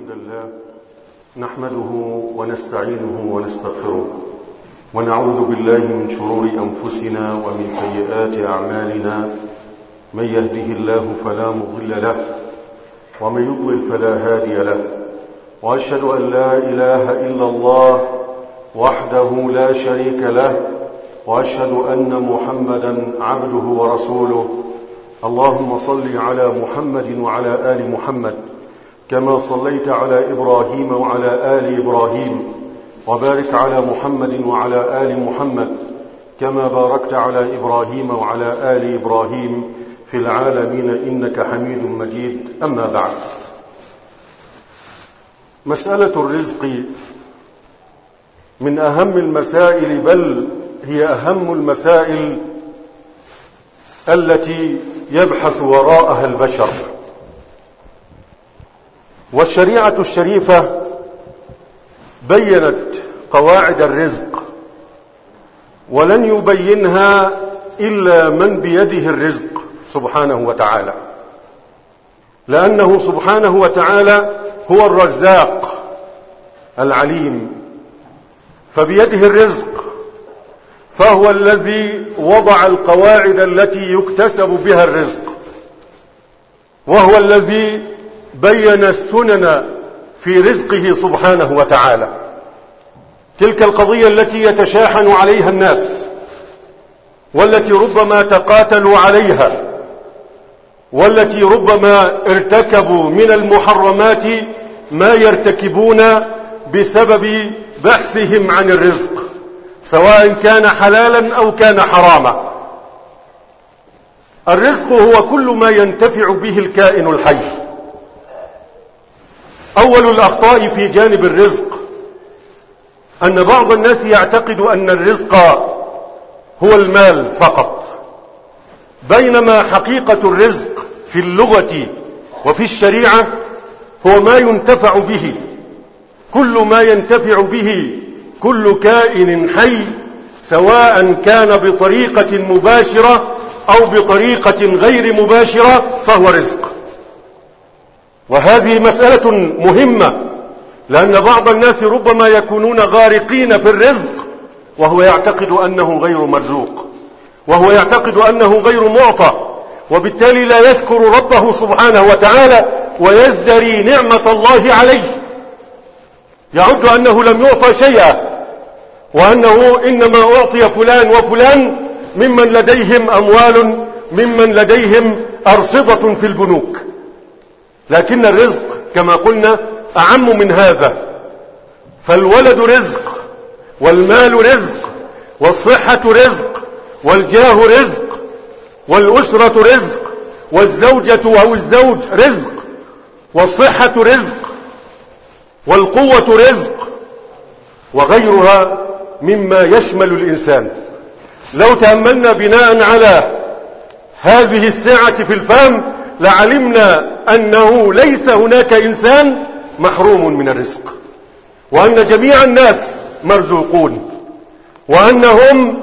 الحمد لله نحمده ونستعينه ونستغفره ونعوذ بالله من شرور أنفسنا ومن سيئات أعمالنا. من يهده الله فلا مضل له ومن يضلل فلا هادي له، وأشهد أن لا إله إلا الله وحده لا شريك له، وأشهد أن محمدا عبده ورسوله. اللهم صل على محمد وعلى آل محمد كما صليت على إبراهيم وعلى آل إبراهيم، وبارك على محمد وعلى آل محمد كما باركت على إبراهيم وعلى آل إبراهيم في العالمين إنك حميد مجيد. أما بعد، مسألة الرزق من أهم المسائل، بل هي أهم المسائل التي يبحث وراءها البشر. والشريعة الشريفة بيّنت قواعد الرزق، ولن يبينها إلا من بيده الرزق سبحانه وتعالى، لأنه سبحانه وتعالى هو الرزاق العليم، فبيده الرزق، فهو الذي وضع القواعد التي يكتسب بها الرزق، وهو الذي بين السنن في رزقه سبحانه وتعالى. تلك القضية التي يتشاحن عليها الناس، والتي ربما تقاتلوا عليها، والتي ربما ارتكبوا من المحرمات ما يرتكبون بسبب بحثهم عن الرزق، سواء كان حلالا أو كان حراما. الرزق هو كل ما ينتفع به الكائن الحي. أول الأخطاء في جانب الرزق أن بعض الناس يعتقد أن الرزق هو المال فقط، بينما حقيقة الرزق في اللغة وفي الشريعة هو ما ينتفع به، كل ما ينتفع به كل كائن حي، سواء كان بطريقة مباشرة أو بطريقة غير مباشرة، فهو رزق. وهذه مسألة مهمة، لأن بعض الناس ربما يكونون غارقين في الرزق وهو يعتقد أنه غير مرزوق، وهو يعتقد أنه غير معطى، وبالتالي لا يشكر ربه سبحانه وتعالى ويزدري نعمة الله عليه، يعد أنه لم يعطى شيئا، وأنه إنما أعطي فلان وفلان ممن لديهم أموال، ممن لديهم أرصدة في البنوك. لكن الرزق كما قلنا أعم من هذا، فالولد رزق، والمال رزق، والصحة رزق، والجاه رزق، والأسرة رزق، والزوجة أو الزوج رزق، والصحة رزق، والقوة رزق، وغيرها مما يشمل الإنسان. لو تأملنا بناء على هذه السعة في الفهم لعلمنا أنه ليس هناك إنسان محروم من الرزق، وأن جميع الناس مرزوقون، وأنهم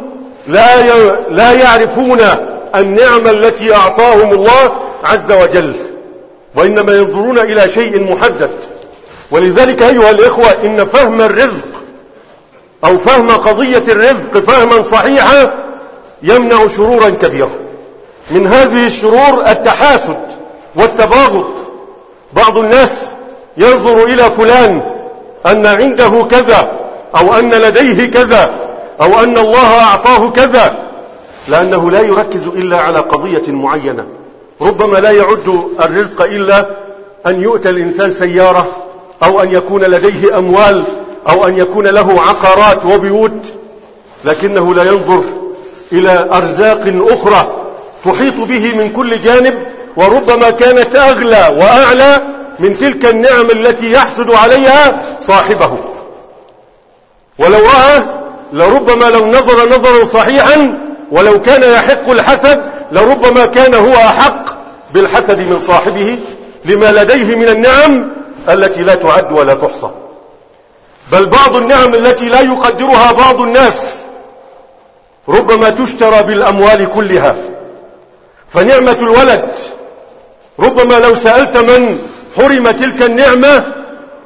لا يعرفون النعمة التي أعطاهم الله عز وجل، وإنما ينظرون إلى شيء محدد. ولذلك أيها الإخوة، إن فهم الرزق أو فهم قضية الرزق فهما صحيحا يمنع شرورا كبيرة. من هذه الشرور التحاسد والتباغض. بعض الناس ينظر إلى فلان أن عنده كذا، أو أن لديه كذا، أو أن الله أعطاه كذا، لأنه لا يركز إلا على قضية معينة. ربما لا يعد الرزق إلا أن يؤتى الإنسان سيارة، أو أن يكون لديه أموال، أو أن يكون له عقارات وبيوت، لكنه لا ينظر إلى أرزاق أخرى تحيط به من كل جانب، وربما كانت أغلى وأعلى من تلك النعم التي يحسد عليها صاحبه. ولو رأى لربما لو نظر نظرا صحيحا، ولو كان يحق الحسد لربما كان هو أحق بالحسد من صاحبه، لما لديه من النعم التي لا تعد ولا تحصى. بل بعض النعم التي لا يقدرها بعض الناس ربما تشترى بالأموال كلها. فنعمة الولد ربما لو سألت من حرم تلك النعمة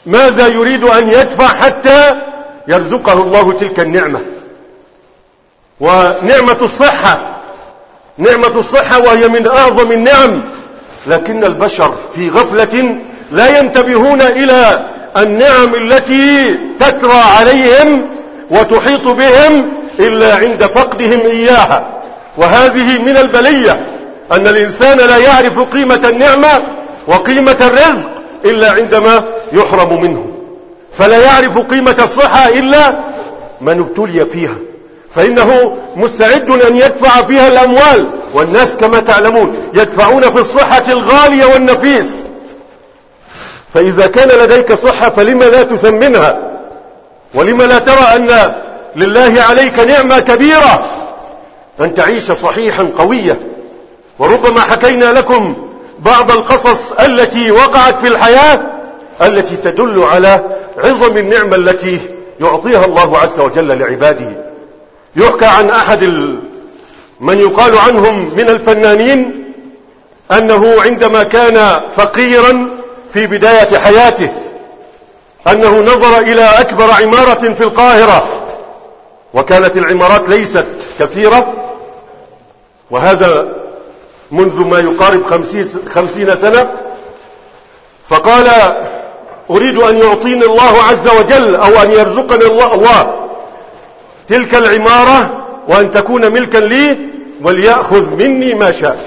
ماذا يريد أن يدفع حتى يرزقه الله تلك النعمة. ونعمة الصحة، نعمة الصحة وهي من أعظم النعم، لكن البشر في غفلة لا ينتبهون إلى النعم التي تترى عليهم وتحيط بهم إلا عند فقدهم إياها. وهذه من البلية أن الإنسان لا يعرف قيمة النعمة وقيمة الرزق إلا عندما يحرم منه، فلا يعرف قيمة الصحة إلا من ابتلي فيها، فإنه مستعد أن يدفع فيها الأموال، والناس كما تعلمون يدفعون في الصحة الغالية والنفيس. فإذا كان لديك صحة فلما لا تثمنها؟ ولما لا ترى أن لله عليك نعمة كبيرة أن تعيش صحيحا قوية؟ وربما حكينا لكم بعض القصص التي وقعت في الحياة التي تدل على عظم النعمة التي يعطيها الله عز وجل لعباده. يحكى عن أحد من يقال عنهم من الفنانين أنه عندما كان فقيرا في بداية حياته أنه نظر إلى أكبر عمارة في القاهرة، وكانت العمارات ليست كثيرة، وهذا منذ ما يقارب 50 سنة، فقال أريد أن يعطيني الله عز وجل أو أن يرزقني الله تلك العمارة وأن تكون ملكا لي، وليأخذ مني ما شاء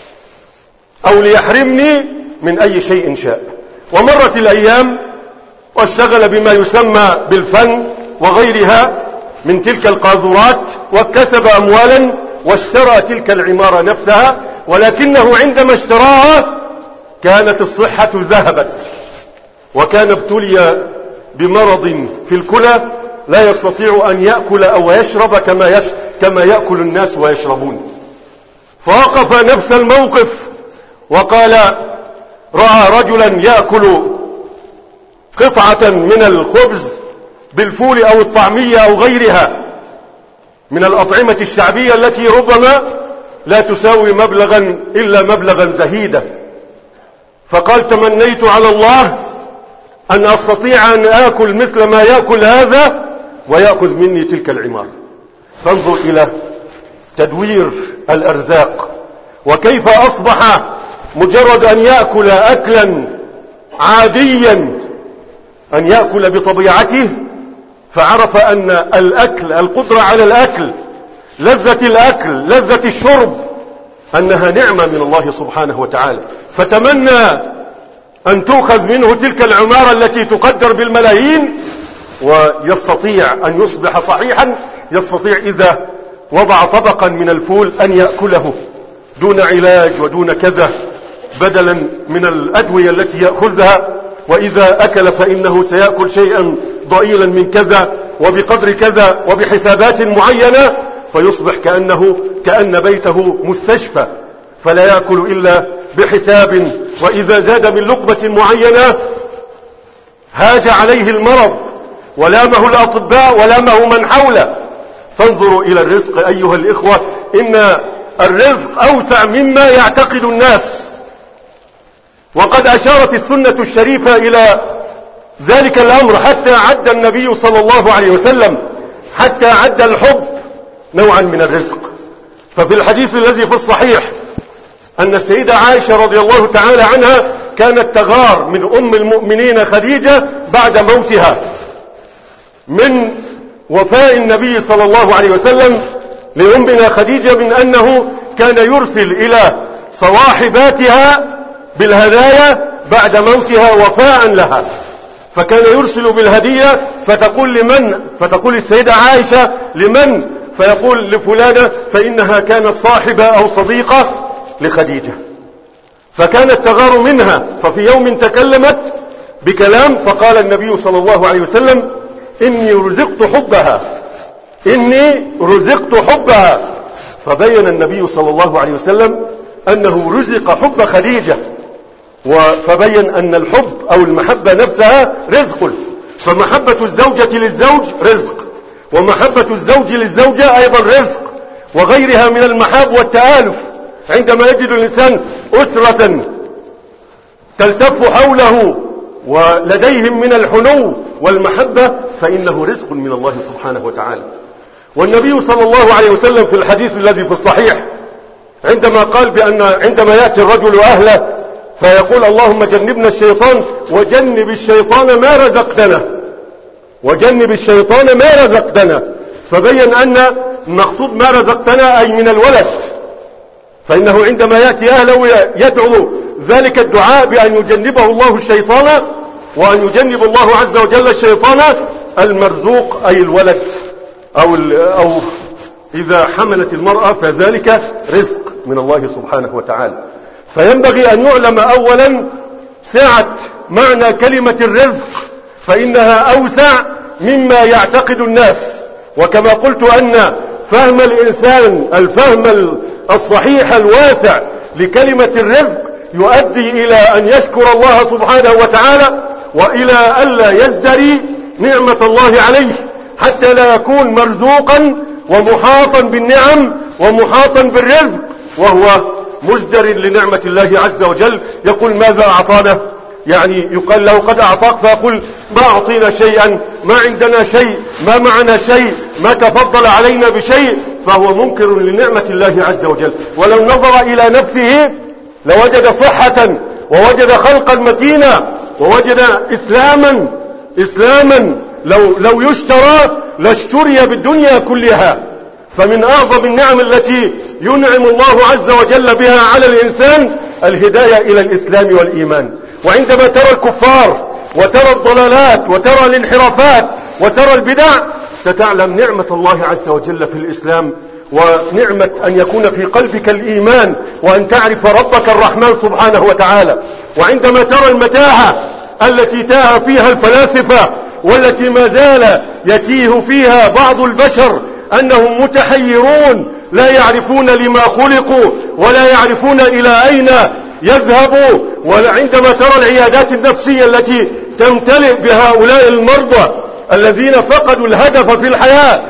أو ليحرمني من أي شيء شاء. ومرت الأيام واشتغل بما يسمى بالفن وغيرها من تلك القاذورات، وكسب أموالا واشترى تلك العمارة نفسها، ولكنه عندما اشتراها كانت الصحة ذهبت، وكان ابتلي بمرض في الكلى لا يستطيع أن يأكل أو يشرب كما يأكل الناس ويشربون. فوقف نفس الموقف وقال رأى رجلا يأكل قطعة من الخبز بالفول أو الطعمية أو غيرها من الأطعمة الشعبية التي ربما لا تساوي مبلغا إلا مبلغا زهيدا، فقال تمنيت على الله أن أستطيع أن آكل مثل ما يأكل هذا ويأخذ مني تلك العمارة. فانظر إلى تدوير الأرزاق، وكيف أصبح مجرد أن يأكل أكلا عاديا أن يأكل بطبيعته، فعرف أن الأكل، القدرة على الأكل، لذة الأكل، لذة الشرب، أنها نعمة من الله سبحانه وتعالى، فتمنى أن تؤخذ منه تلك العمارة التي تقدر بالملايين، ويستطيع أن يصبح صحيحا، يستطيع إذا وضع طبقا من الفول أن يأكله دون علاج ودون كذا، بدلا من الأدوية التي يأخذها، وإذا أكل فإنه سيأكل شيئا ضئيلا من كذا وبقدر كذا وبحسابات معينة، فيصبح كأن بيته مستشفى، فلا يأكل إلا بحساب، وإذا زاد من لقمة معينة هاج عليه المرض ولامه الأطباء ولامه من حوله. فانظروا إلى الرزق أيها الإخوة، إن الرزق أوسع مما يعتقد الناس، وقد أشارت السنة الشريفة إلى ذلك الأمر، حتى عد النبي صلى الله عليه وسلم، حتى عد الحب نوعا من الرزق. ففي الحديث الذي في الصحيح أن السيدة عائشة رضي الله تعالى عنها كانت تغار من أم المؤمنين خديجة بعد موتها من وفاء النبي صلى الله عليه وسلم لأمنا خديجة، من أنه كان يرسل إلى صواحباتها بالهدايا بعد موتها وفاء لها، فكان يرسل بالهدية فتقول لمن؟ فتقول السيدة عائشة لمن؟ فيقول لفلانة، فإنها كانت صاحبة أو صديقة لخديجة، فكانت تغار منها. ففي يوم تكلمت بكلام فقال النبي صلى الله عليه وسلم إني رزقت حبها، إني رزقت حبها. فبين النبي صلى الله عليه وسلم أنه رزق حب خديجة، فبين أن الحب أو المحبة نفسها رزق، فمحبة الزوجة للزوج رزق، ومحبة الزوج للزوجة أيضا رزق، وغيرها من المحاب والتآلف. عندما يجد الإنسان أسرة تلتف حوله ولديهم من الحنو والمحبة فإنه رزق من الله سبحانه وتعالى. والنبي صلى الله عليه وسلم في الحديث الذي في الصحيح عندما قال بأن عندما يأتي الرجل أهله فيقول اللهم جنبنا الشيطان وجنب الشيطان ما رزقتنا، وجنب الشيطان ما رزقتنا، فبين أن المقصود ما رزقتنا أي من الولد، فإنه عندما يأتي أهله يدعو ذلك الدعاء بأن يجنبه الله الشيطان وأن يجنب الله عز وجل الشيطان المرزوق أي الولد، أو إذا حملت المرأة فذلك رزق من الله سبحانه وتعالى. فينبغي أن يعلم أولا سعة معنى كلمة الرزق، فإنها أوسع مما يعتقد الناس. وكما قلت أن فهم الإنسان الفهم الصحيح الواسع لكلمة الرزق يؤدي إلى أن يشكر الله سبحانه وتعالى، وإلى ألا يزدري نعمة الله عليه حتى لا يكون مرزوقا ومحاطا بالنعم ومحاطا بالرزق وهو مزدر لنعمة الله عز وجل. يقول ماذا أعطانا؟ يعني يقال له قد أعطاك فيقول ما أعطينا شيئا، ما عندنا شيء، ما معنا شيء، ما تفضل علينا بشيء، فهو منكر لنعمة الله عز وجل. ولو نظر إلى نفسه لوجد صحة ووجد خلقا متينا ووجد إسلاما لو يشترى لاشتري بالدنيا كلها. فمن أعظم النعم التي ينعم الله عز وجل بها على الإنسان الهداية إلى الإسلام والإيمان. وعندما ترى الكفار وترى الضلالات وترى الانحرافات وترى البدع ستعلم نعمة الله عز وجل في الإسلام، ونعمة أن يكون في قلبك الإيمان وأن تعرف ربك الرحمن سبحانه وتعالى. وعندما ترى المتاهة التي تاه فيها الفلاسفة والتي ما زال يتيه فيها بعض البشر أنهم متحيرون لا يعرفون لما خلقوا ولا يعرفون إلى أين يذهبوا، وعندما ترى العيادات النفسية التي تمتلئ بهؤلاء المرضى الذين فقدوا الهدف في الحياة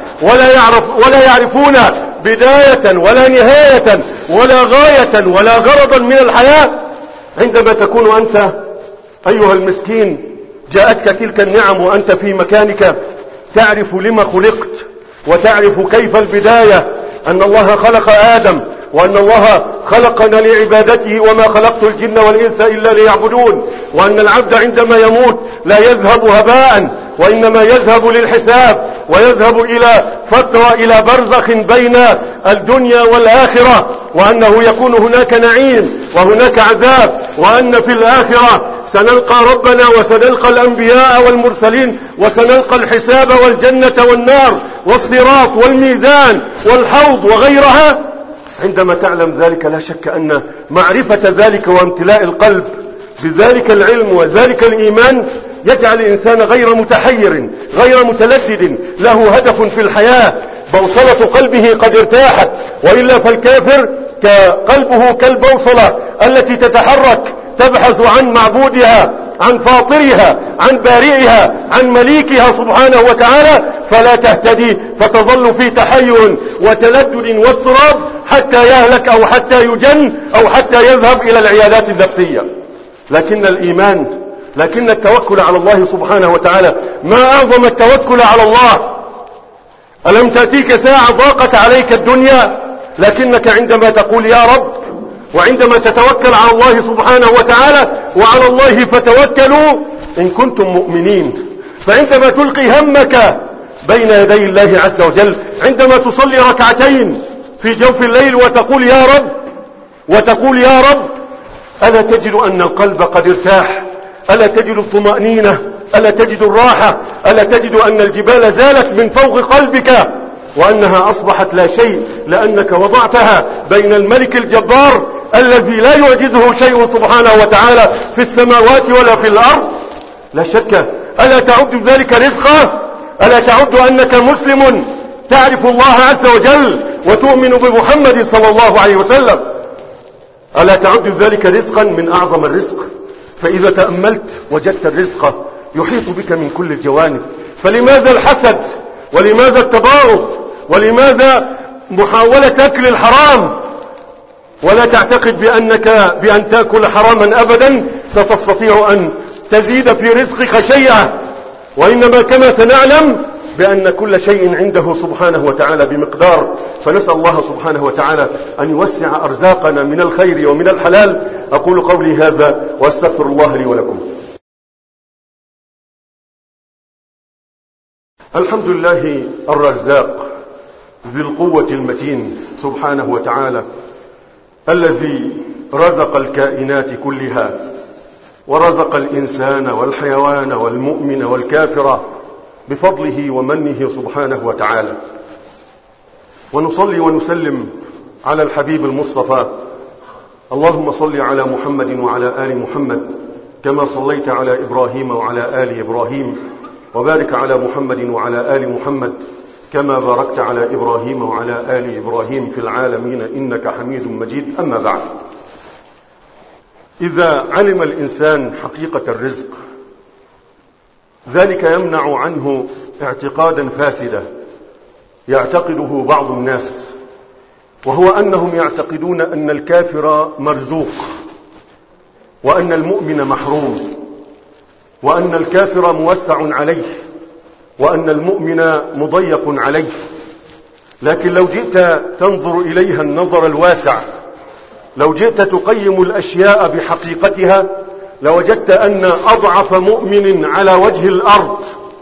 ولا يعرفون بداية ولا نهاية ولا غاية ولا غرضا من الحياة، عندما تكون أنت أيها المسكين جاءتك تلك النعم وأنت في مكانك تعرف لما خلقت وتعرف كيف البداية، أن الله خلق آدم وأن الله خلقنا لعبادته وما خلقت الجن والإنس إلا ليعبدون، وأن العبد عندما يموت لا يذهب هباء وإنما يذهب للحساب ويذهب إلى فترة إلى برزخ بين الدنيا والآخرة، وأنه يكون هناك نعيم وهناك عذاب، وأن في الآخرة سنلقى ربنا وسنلقى الأنبياء والمرسلين وسنلقى الحساب والجنة والنار والصراط والميزان والحوض وغيرها. عندما تعلم ذلك لا شك أن معرفة ذلك وامتلاء القلب بذلك العلم وذلك الإيمان يجعل الإنسان غير متحير غير متلدد، له هدف في الحياة، بوصلة قلبه قد ارتاحت، وإلا فالكافر قلبه كالبوصلة التي تتحرك تبحث عن معبودها، عن فاطرها، عن بارئها، عن مليكها سبحانه وتعالى، فلا تهتدي فتظل في تحير وتلدد واضطراب حتى يهلك أو حتى يجن أو حتى يذهب إلى العيادات النفسية. لكن الإيمان، لكن التوكل على الله سبحانه وتعالى، ما أعظم التوكل على الله. ألم تأتيك ساعة ضاقت عليك الدنيا لكنك عندما تقول يا رب وعندما تتوكل على الله سبحانه وتعالى وعلى الله فتوكلوا إن كنتم مؤمنين، فعندما تلقي همك بين يدي الله عز وجل، عندما تصلي ركعتين في جوف الليل وتقول يا رب ألا تجد أن القلب قد ارتاح؟ ألا تجد الطمأنينة؟ ألا تجد الراحة؟ ألا تجد أن الجبال زالت من فوق قلبك وأنها أصبحت لا شيء لأنك وضعتها بين الملك الجبار الذي لا يعجزه شيء سبحانه وتعالى في السماوات ولا في الأرض؟ لا شك. ألا تعد ذلك رزقا؟ ألا تعد أنك مسلم تعرف الله عز وجل وتؤمن بمحمد صلى الله عليه وسلم؟ ألا تعد ذلك رزقا من أعظم الرزق؟ فإذا تأملت وجدت الرزق يحيط بك من كل الجوانب، فلماذا الحسد؟ ولماذا التباغض؟ ولماذا محاولة أكل الحرام؟ ولا تعتقد بأن تأكل حراما أبدا ستستطيع أن تزيد في رزقك شيئا، وإنما كما سنعلم بأن كل شيء عنده سبحانه وتعالى بمقدار. فنسأل الله سبحانه وتعالى أن يوسع أرزاقنا من الخير ومن الحلال. أقول قولي هذا وأستغفر الله لي ولكم. الحمد لله الرزاق ذي القوة المتين سبحانه وتعالى، الذي رزق الكائنات كلها، ورزق الإنسان والحيوان والمؤمن والكافر بفضله ومنه سبحانه وتعالى. ونصلي ونسلم على الحبيب المصطفى. اللهم صل على محمد وعلى آل محمد كما صليت على إبراهيم وعلى آل إبراهيم، وبارك على محمد وعلى آل محمد كما باركت على إبراهيم وعلى آل إبراهيم في العالمين إنك حميد مجيد. أما بعد، إذا علم الإنسان حقيقة الرزق ذلك يمنع عنه اعتقادا فاسدا يعتقده بعض الناس، وهو أنهم يعتقدون أن الكافر مرزوق، وأن المؤمن محروم، وأن الكافر موسع عليه، وأن المؤمن مضيق عليه. لكن لو جئت تنظر إليها النظر الواسع، لو جئت تقيم الأشياء بحقيقتها، لوجدت أن أضعف مؤمن على وجه الأرض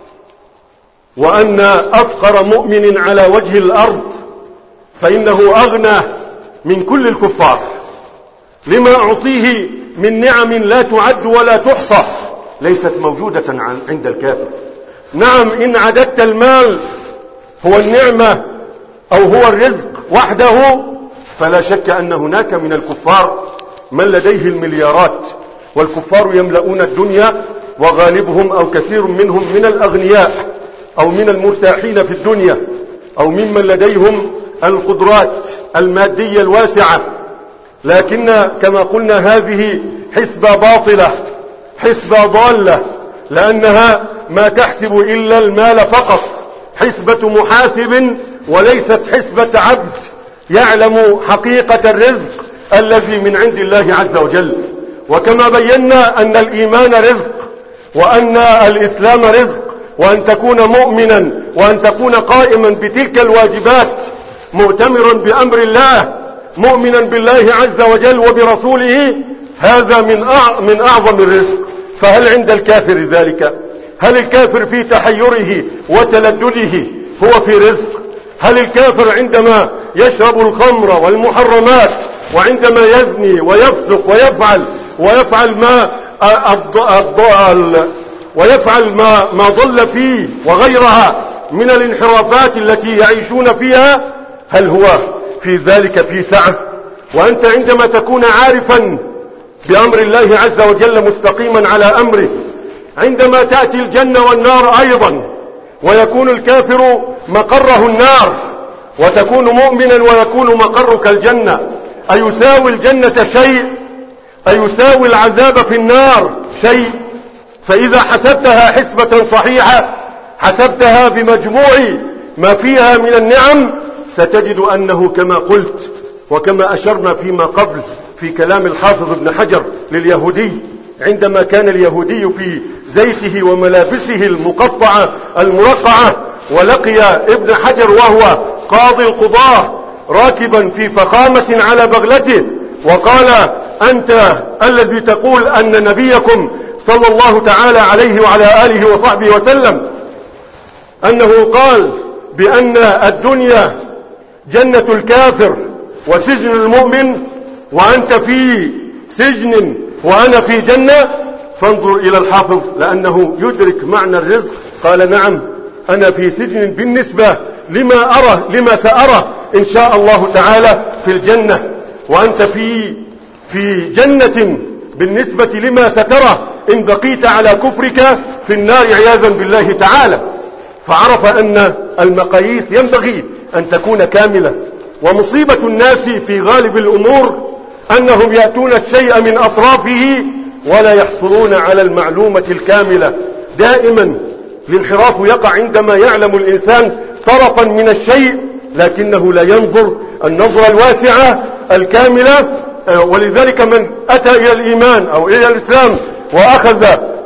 وأن أفقر مؤمن على وجه الأرض فإنه أغنى من كل الكفار، لما أعطيه من نعم لا تعد ولا تحصى ليست موجودة عند الكافر. نعم، إن عددت المال هو النعمة أو هو الرزق وحده، فلا شك أن هناك من الكفار من لديه المليارات، والكفار يملؤون الدنيا، وغالبهم أو كثير منهم من الأغنياء أو من المرتاحين في الدنيا أو ممن لديهم القدرات المادية الواسعة. لكن كما قلنا هذه حسبة باطلة، حسبة ضالة، لأنها ما تحسب إلا المال فقط، حسبة محاسب وليست حسبة عبد يعلم حقيقة الرزق الذي من عند الله عز وجل. وكما بينا أن الإيمان رزق، وأن الإسلام رزق، وأن تكون مؤمنا وأن تكون قائما بتلك الواجبات مؤتمرا بأمر الله، مؤمنا بالله عز وجل وبرسوله، هذا من أعظم الرزق. فهل عند الكافر ذلك؟ هل الكافر في تحيره وتلدده هو في رزق؟ هل الكافر عندما يشرب الخمر والمحرمات، وعندما يزني ويفسق ويفعل ما ضل فيه وغيرها من الانحرافات التي يعيشون فيها، هل هو في ذلك في سعة؟ وأنت عندما تكون عارفا بأمر الله عز وجل مستقيما على أمره، عندما تأتي الجنة والنار أيضا، ويكون الكافر مقره النار، وتكون مؤمنا ويكون مقرك الجنة، أيساوي الجنة شيء؟ أيساوي العذاب في النار شيء؟ فإذا حسبتها حسبة صحيحة، حسبتها بمجموع ما فيها من النعم، ستجد أنه كما قلت وكما أشرنا فيما قبل في كلام الحافظ ابن حجر لليهودي، عندما كان اليهودي في زيته وملابسه المقطعة المرقعة، ولقي ابن حجر وهو قاضي القضاة راكبا في فخامة على بغلته، وقال: أنت الذي تقول أن نبيكم صلى الله تعالى عليه وعلى آله وصحبه وسلم أنه قال بأن الدنيا جنة الكافر وسجن المؤمن، وأنت في سجن وأنا في جنة. فانظر إلى الحافظ لأنه يدرك معنى الرزق، قال: نعم، أنا في سجن بالنسبة لما سأرى إن شاء الله تعالى في الجنة، وأنت في جنة بالنسبة لما سترى إن بقيت على كفرك في النار عياذا بالله تعالى. فعرف أن المقاييس ينبغي أن تكون كاملة. ومصيبة الناس في غالب الأمور أنهم يأتون الشيء من أطرافه ولا يحصلون على المعلومة الكاملة. دائما الانحراف يقع عندما يعلم الإنسان طرفا من الشيء لكنه لا ينظر النظرة الواسعة الكاملة. ولذلك من أتى إلى الإيمان أو إلى الإسلام وأخذ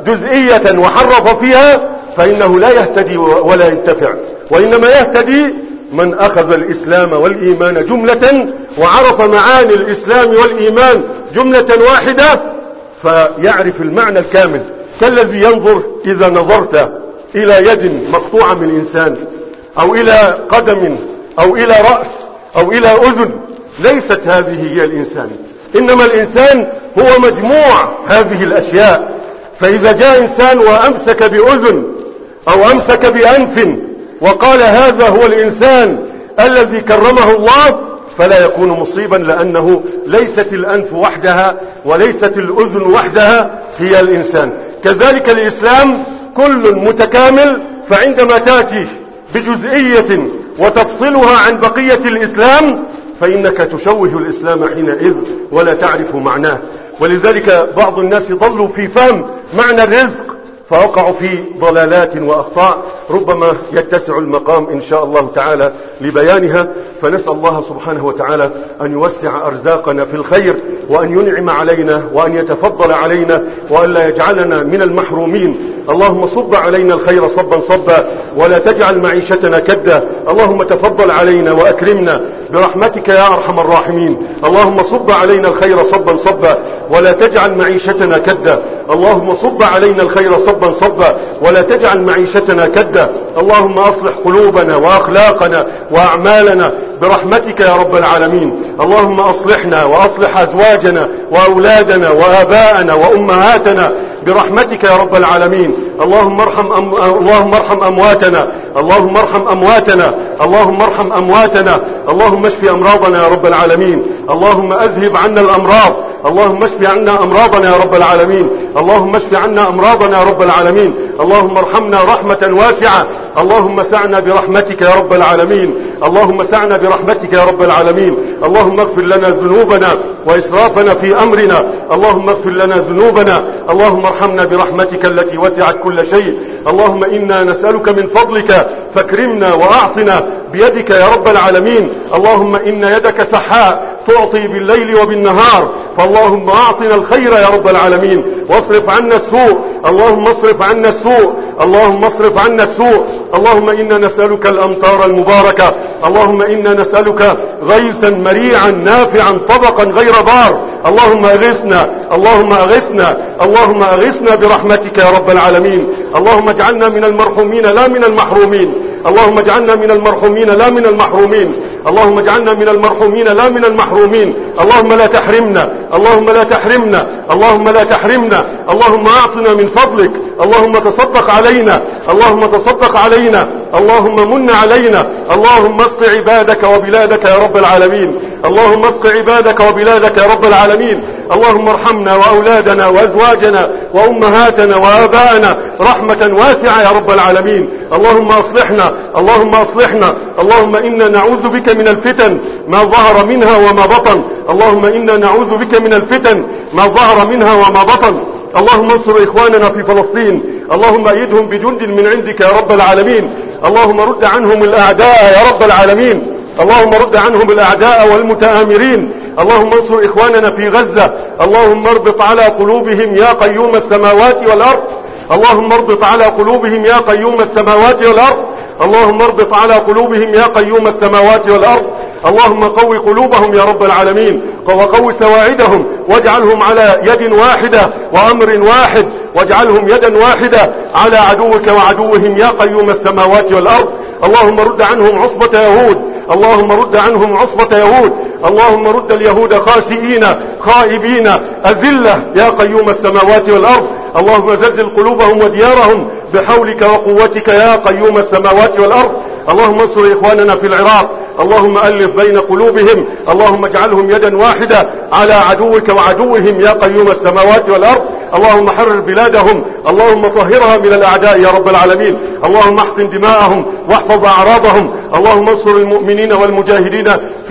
جزئية وحرف فيها فإنه لا يهتدي ولا ينتفع، وإنما يهتدي من أخذ الإسلام والإيمان جملة وعرف معاني الإسلام والإيمان جملة واحدة فيعرف المعنى الكامل، كالذي ينظر إذا نظرت إلى يد مقطوعة من إنسان أو إلى قدم أو إلى رأس أو إلى أذن، ليست هذه هي الإنسان، إنما الإنسان هو مجموع هذه الأشياء. فإذا جاء إنسان وأمسك بأذن أو أمسك بأنف وقال هذا هو الإنسان الذي كرمه الله فلا يكون مصيبا، لأنه ليست الأنف وحدها وليست الأذن وحدها هي الإنسان. كذلك الإسلام كل متكامل، فعندما تأتي بجزئية وتفصلها عن بقية الإسلام فإنك تشوه الإسلام حينئذ ولا تعرف معناه. ولذلك بعض الناس ضلوا في فهم معنى الرزق فوقعوا في ضلالات وأخطاء ربما يتسع المقام إن شاء الله تعالى لبيانها. فنسأل الله سبحانه وتعالى أن يوسع أرزاقنا في الخير وأن ينعم علينا وأن يتفضل علينا وأن لا يجعلنا من المحرومين. اللهم صب علينا الخير صبا صبا ولا تجعل معيشتنا كدا. اللهم تفضل علينا وأكرمنا برحمتك يا أرحم الراحمين. اللهم صب علينا الخير صبا صبا ولا تجعل معيشتنا كدا. اللهم صب علينا الخير صبا صبا ولا تجعل معيشتنا كدا. اللهم أصلح قلوبنا وأخلاقنا وأعمالنا برحمتك يا رب العالمين. اللهم أصلحنا وأصلح أزواجنا وأولادنا وآباءنا وأمهاتنا برحمتك يا رب العالمين. اللهم ارحم أمواتنا. اللهم ارحم أمواتنا. اللهم ارحم أمواتنا. اللهم اشف أمراضنا يا رب العالمين. اللهم أذهب عنا الأمراض. اللهم اشف عنا أمراضنا يا رب العالمين. اللهم اشف عنا أمراضنا يا رب العالمين. اللهم ارحمنا رحمة واسعة. اللهم سعنا برحمتك يا رب العالمين. اللهم سعنا برحمتك يا رب العالمين. اللهم اغفر لنا ذنوبنا وإسرافنا في أمرنا. اللهم اغفر لنا ذنوبنا. اللهم ارحمنا برحمتك التي وسعت كل شيء. اللهم إنا نسألك من فضلك فاكرمنا وأعطنا بيدك يا رب العالمين. اللهم إن يدك سحاء تعطي بالليل وبالنهار، فاللهم أعطنا الخير يا رب العالمين واصرف عنا السوء. اللهم اصرف عنا السوء. اللهم اصرف عنا السوء. اللهم إنا نسألك الأمطار المباركة. اللهم إنا نسألك غيثا مريعا نافعا طبقا غير ضار. اللهم أغثنا. اللهم أغثنا. اللهم أغثنا برحمتك يا رب العالمين. اللهم اجعلنا من المرحومين لا من المحرومين. اللهم اجعلنا من المرحومين لا من المحرومين. اللهم اجعلنا من المرحومين لا من المحرومين. اللهم لا تحرمنا. اللهم لا تحرمنا. اللهم لا تحرمنا. اللهم أعطنا من فضلك. اللهم تصدق علينا. اللهم تصدق علينا. اللهم من علينا. اللهم اسق عبادك وبلادك يا رب العالمين. اللهم اسق عبادك وبلادك يا رب العالمين. اللهم ارحمنا وأولادنا وأزواجنا وأمهاتنا وآباءنا رحمة واسعة يا رب العالمين. اللهم أصلحنا. اللهم أصلحنا. اللهم إنا نعوذ بك من الفتن ما ظهر منها وما بطن. اللهم إنا نعوذ بك من الفتن ما ظهر منها وما بطن. اللهم انصر إخواننا في فلسطين. اللهم أيدهم بجند من عندك يا رب العالمين. اللهم رد عنهم الأعداء يا رب العالمين. اللهم رد عنهم الأعداء والمتآمرين. اللهم انصر إخواننا في غزة. اللهم اربط على قلوبهم يا قيوم السماوات والأرض. اللهم اربط على قلوبهم يا قيوم السماوات والأرض. اللهم اربط على قلوبهم يا قيوم السماوات والأرض. اللهم قوي قلوبهم يا رب العالمين وقوي سواعدهم واجعلهم على يد واحدة وأمر واحد، واجعلهم يدا واحدة على عدوك وعدوهم يا قيوم السماوات والأرض. اللهم رد عنهم عصبة يهود. اللهم رد عنهم عصبة يهود. اللهم رد اليهود خاسئين خائبين أذلة يا قيوم السماوات والأرض. اللهم زلزل قلوبهم وديارهم بحولك وقوتك يا قيوم السماوات والأرض. اللهم انصر إخواننا في العراق. اللهم ألف بين قلوبهم. اللهم اجعلهم يدا واحدة على عدوك وعدوهم يا قيوم السماوات والأرض. اللهم حرر بلادهم. اللهم طهرها من الأعداء يا رب العالمين. اللهم احقن دماءهم واحفظ أعراضهم. اللهم انصر المؤمنين والمجاهدين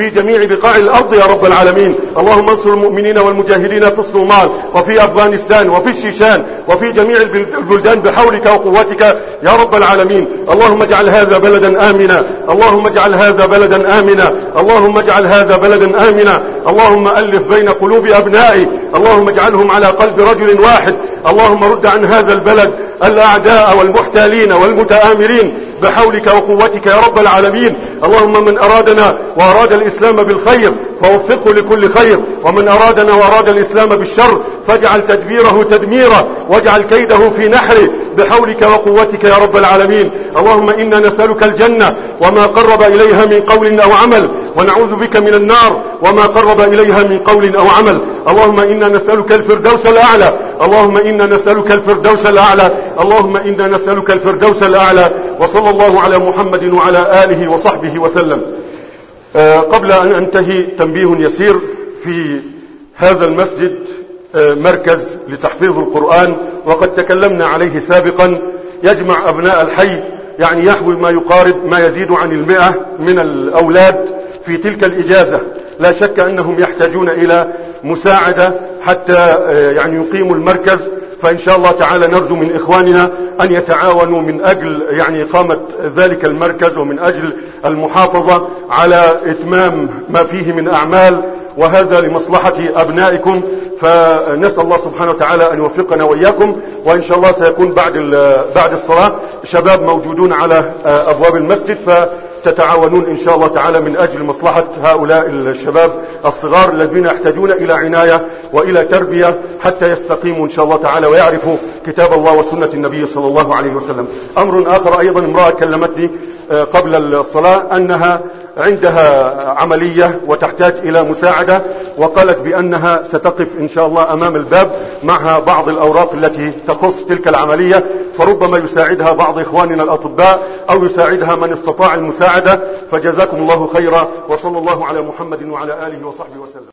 في جميع بقاع الأرض يا رب العالمين. اللهم انصر المؤمنين والمجاهدين في الصومال وفي أفغانستان وفي الشيشان وفي جميع البلدان بحولك وقوتك يا رب العالمين. اللهم اجعل هذا بلدا آمنا، اللهم اجعل هذا بلدا آمنا، اللهم اجعل هذا بلدا آمنا. اللهم ألف بين قلوب أبنائي، اللهم اجعلهم على قلب رجل واحد. اللهم رد عن هذا البلد الأعداء والمحتالين والمتآمرين بحولك وقوتك يا رب العالمين. اللهم من أرادنا وأراد الإسلام بالخير فوفقه لكل خير، ومن أرادنا وأراد الإسلام بالشر فاجعل تدبيره تدميرا واجعل كيده في نحره بحولك وقوتك يا رب العالمين. اللهم إنا نسألك الجنة وما قرب إليها من قول أو عمل، ونعوذ بك من النار وما قرب إليها من قول أو عمل. اللهم إنا نسألك الفردوس الأعلى، اللهم إنا نسألك الفردوس الأعلى، اللهم إنا نسألك الفردوس الأعلى. وصلى الله على محمد وعلى آله وصحبه وسلم. قبل أن أنتهي تنبيه يسير. في هذا المسجد مركز لتحفيظ القرآن، وقد تكلمنا عليه سابقا، يجمع أبناء الحي، يعني يحوي ما يقارب ما يزيد عن 100 من الأولاد في تلك الإجازة. لا شك أنهم يحتاجون إلى مساعدة حتى يعني يقيموا المركز، فإن شاء الله تعالى نرجو من إخواننا أن يتعاونوا من أجل يعني إقامة ذلك المركز، ومن أجل المحافظة على إتمام ما فيه من أعمال، وهذا لمصلحة أبنائكم. فنسأل الله سبحانه وتعالى أن يوفقنا وإياكم. وإن شاء الله سيكون بعد الصلاة شباب موجودون على أبواب المسجد، فتتعاونون إن شاء الله تعالى من أجل مصلحة هؤلاء الشباب الصغار الذين يحتاجون إلى عناية وإلى تربية حتى يستقيموا إن شاء الله تعالى ويعرفوا كتاب الله وسنة النبي صلى الله عليه وسلم. أمر آخر أيضا، امرأة كلمتني قبل الصلاة أنها عندها عملية وتحتاج إلى مساعدة، وقالت بأنها ستقف إن شاء الله أمام الباب معها بعض الأوراق التي تخص تلك العملية، فربما يساعدها بعض إخواننا الأطباء أو يساعدها من استطاع المساعدة. فجزاكم الله خيرا، وصلى الله على محمد وعلى آله وصحبه وسلم.